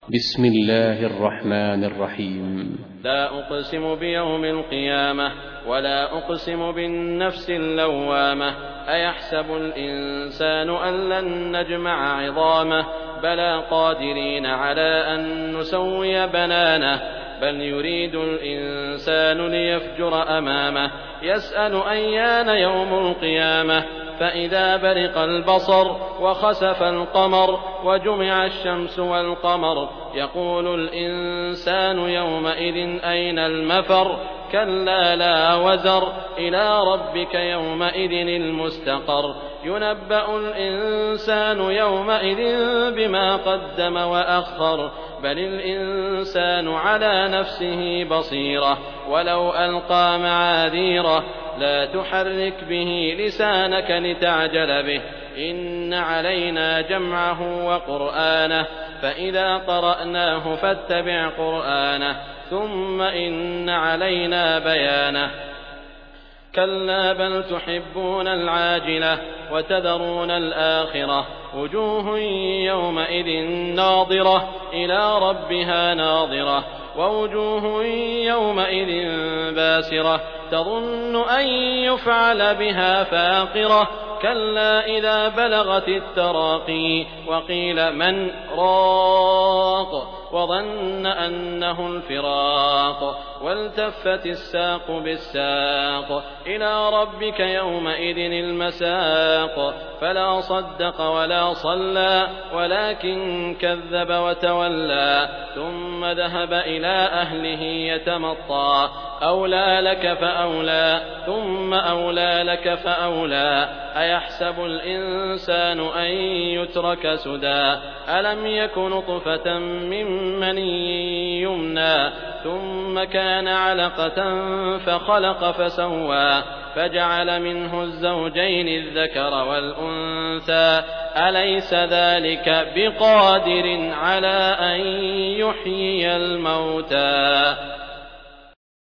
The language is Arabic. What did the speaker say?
بسم الله الرحمن الرحيم. لا أقسم بيوم القيامة ولا أقسم بالنفس اللوامة أيحسب الإنسان أن لن نجمع عظامه بلى قادرين على أن نسوي بنانه بل يريد الإنسان ليفجر أمامه يسأل أيان يوم القيامة فإذا برق البصر وخسف القمر وجمع الشمس والقمر يقول الإنسان يومئذ أين المفر كلا لا وزر إلى ربك يومئذ المستقر ينبأ الإنسان يومئذ بما قدم وأخر بل الإنسان على نفسه بصيرة ولو ألقى معاذيره لا تحرك به لسانك لتعجل به إن علينا جمعه وقرآنه فإذا قرأناه فاتبع قرآنه ثم إن علينا بيانه كلا بل تحبون العاجلة وتذرون الآخرة وجوه يومئذ ناظرة إلى ربها ناظرة ووجوه يومئذ باسرة تظن أن يفعل بها فاقرة كلا إذا بلغت التراقي وقيل من راق وظن أنه الفراق والتفت الساق بالساق إلى ربك يومئذ المساق فلا صدق ولا صلى ولكن كذب وتولى ثم ذهب إلى أهله يتمطى أولى لك فأولى ثم أولى لك فأولى أيحسب الإنسان أن يترك سدى ألم يك نطفة من مني يمنى ثم كان علقة فخلق فسوى فجعل منه الزوجين الذكر والأنثى أليس ذلك بقادر على أن يحيي الموتى